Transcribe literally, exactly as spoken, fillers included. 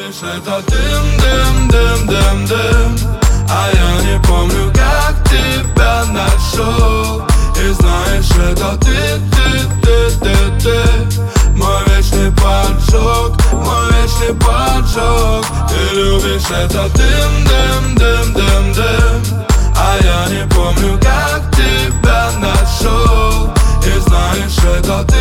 любишь это дым, дым, дым, дым, дым. А я не помню, как тебя нашел. И знаешь, это ты, ты, ты, ты, ты. Мой вечный поджог, мой вечный поджог. Ты любишь это дым, дым, дым, дым, дым. А я не помню, как тебя нашел. И знаешь, это ты.